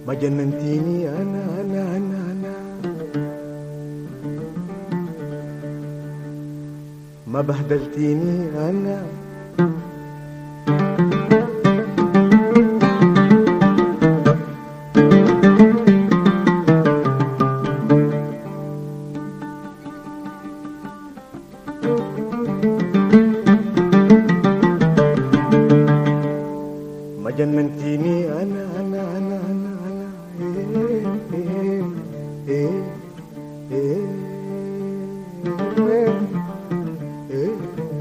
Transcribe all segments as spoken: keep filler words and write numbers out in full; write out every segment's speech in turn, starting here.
ما جننتيني أنا أنا أنا أنا ما بهدلتيني أنا ما جننتيني أنا أنا أنا أنا أنا إيه إيه إيه إيه إيه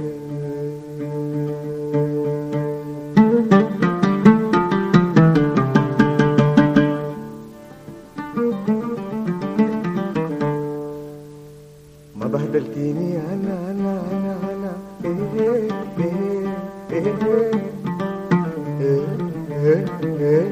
ما بهدلتيني أنا أنا أنا أنا إيه إيه إيه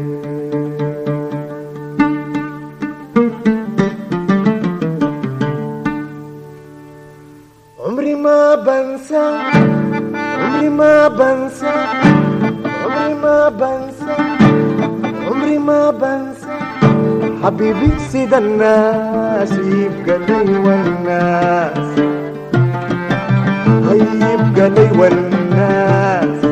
عمري ما بنسى عمري ما بنسى عمري ما بنسى عمري ما بنسى حبيبي سيد الناس يبقى لي والناس يبقى لي والناس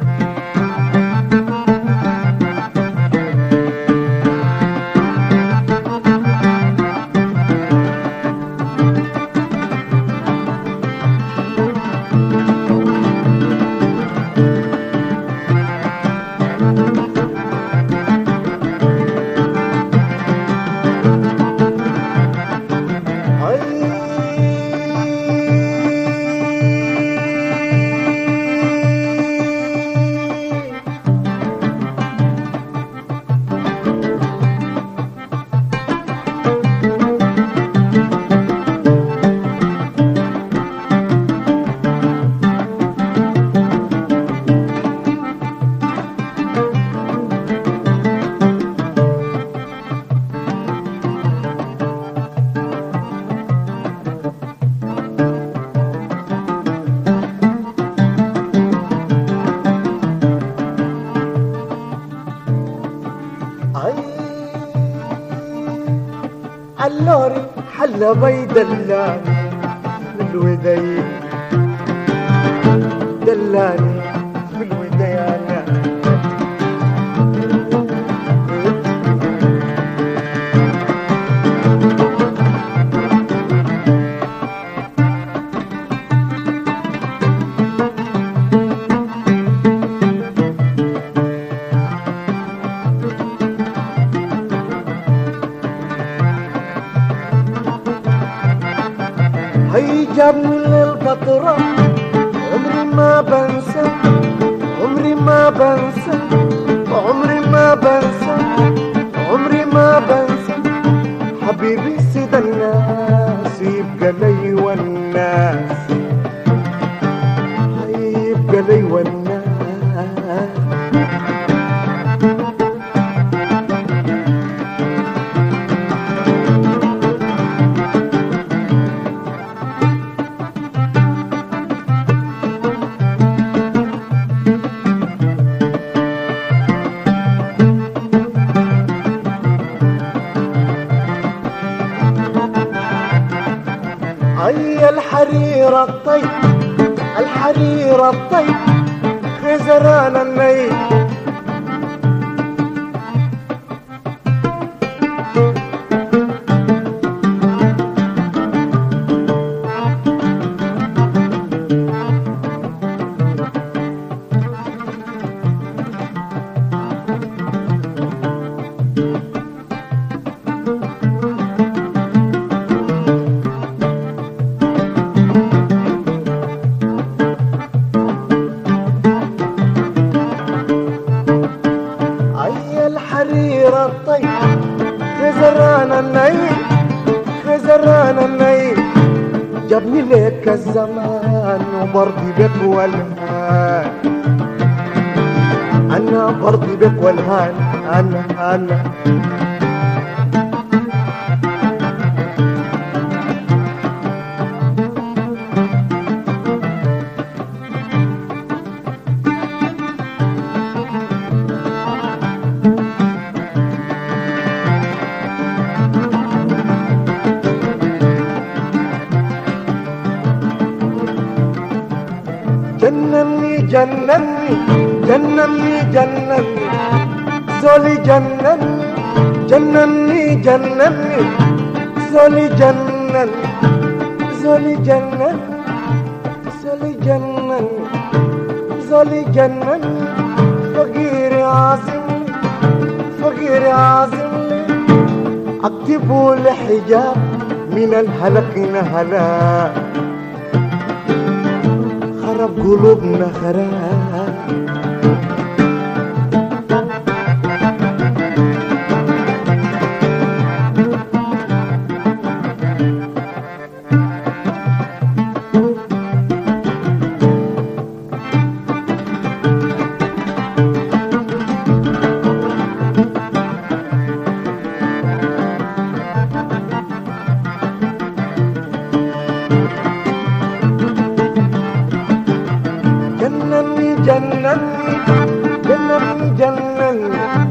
اللوري حلا بيدلاني بالودي دلاني بالوديانة هي جابني للقطرة عمري ما بنسى عمري ما بنسى عمري ما بنسى عمري ما بنسى حبيبي سيد الناس يبقى لي والناس يبقى لي والناس أي الحرير الطيب الحرير الطيب خزران الليل الحرير الطيب خزران النيل خزران النيل جابني لك الزمان وبرضي بك والهان أنا برضي بك والهان أنا أنا جنني جنني زولي جنني جنني جنني زولي جنني زولي جنني زولي جنني زولي جنني فقير عازمني فقير عازمني اكتبوا لحجاب من الهلك نهلا خرب قلوبنا خراب جنني جنني جنني جنني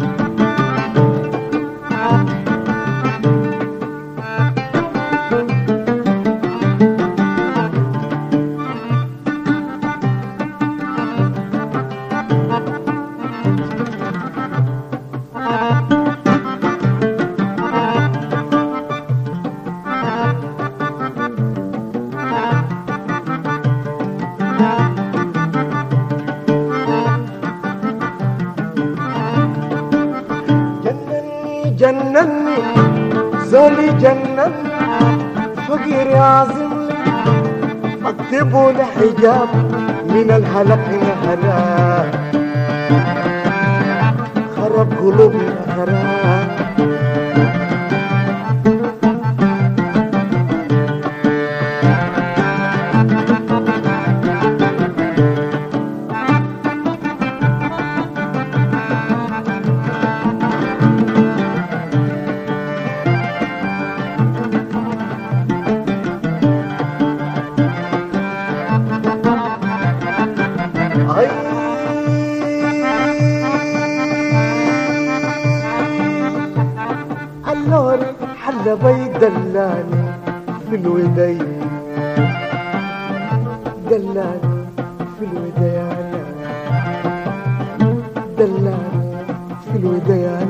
جنني زولي جنني فقير يعزمني اكتبوا لحجاب من الهلك نهلا خرب قلوبنا خراب اللون حل بيد دلاني في الودي دلاني في الوديان دلاني في الوديان